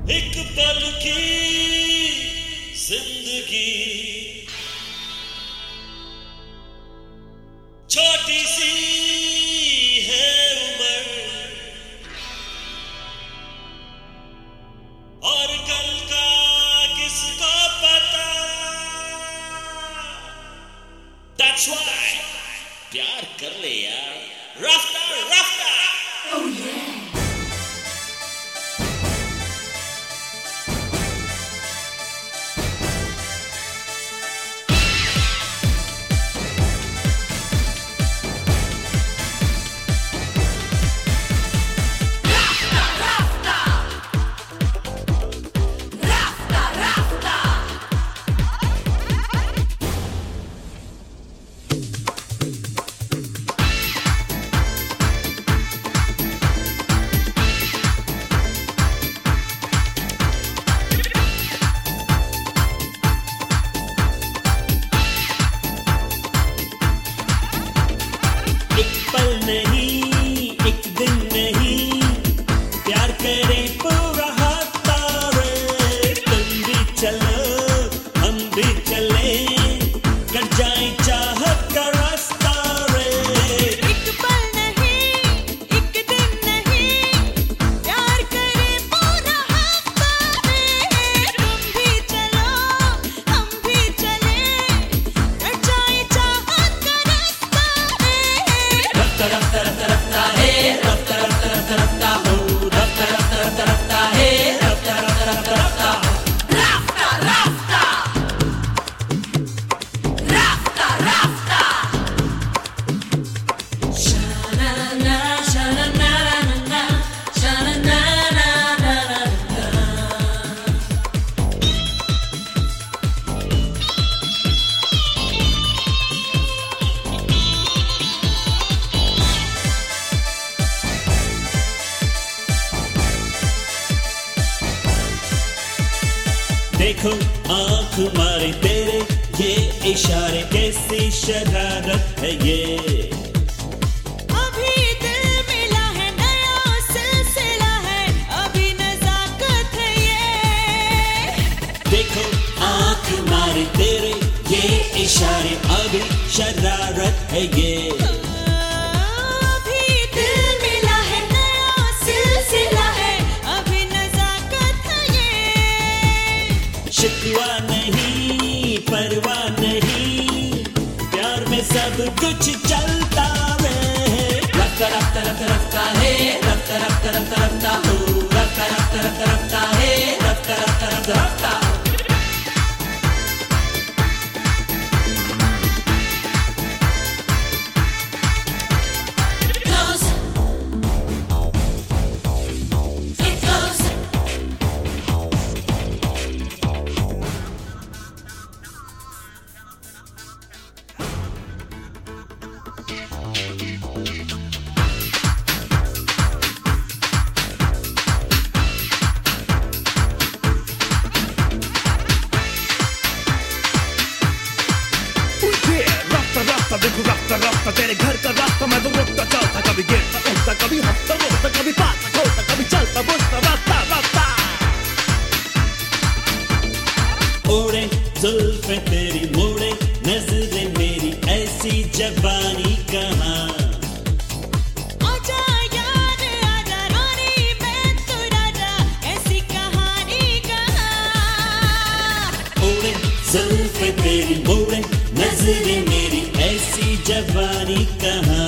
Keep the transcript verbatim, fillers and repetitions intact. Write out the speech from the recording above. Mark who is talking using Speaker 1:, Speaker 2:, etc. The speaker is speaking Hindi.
Speaker 1: एक पल की जिंदगी छोटी सी है उम्र और कल का किसको पता। That's why प्यार कर ले यार रफ्ता रफ्ता। Oh yeah। देखो आँख मारे तेरे ये इशारे कैसी शरारत है ये।
Speaker 2: अभी दिल मिला है नया सिलसिला है अभी नजाकत है ये।
Speaker 1: देखो आँख मारे तेरे ये इशारे अभी शरारत है ये। शिकवा नहीं परवाह नहीं प्यार में सब कुछ चलता है। रफ्ता रफ्ता रफ्ता रफ्ता है रफ्ता रफ्ता रफ्ता रफ्ता हो रफ्ता रफ्ता रफ्ता रफ्ता है रफ्ता रफ्ता रफ्ता रफ्ता।
Speaker 3: देखो रास्ता रास्ता तेरे घर का रास्ता मैं तो रुकता चलता कभी गिरता उठता कभी हंसता रोता कभी पाता खोलता कभी चलता बुझता रास्ता रास्ता।
Speaker 1: ओढ़े जुल्फे तेरी मोड़े नजरें मेरी ऐसी जवानी कहाँ।
Speaker 2: आजा यार आजा रानी मैं तो राजा ऐसी कहानी कहाँ।
Speaker 1: ओढ़े जुल्फे तेरी मोड़े नजरें मेरी ऐसी जवानी कहाँ।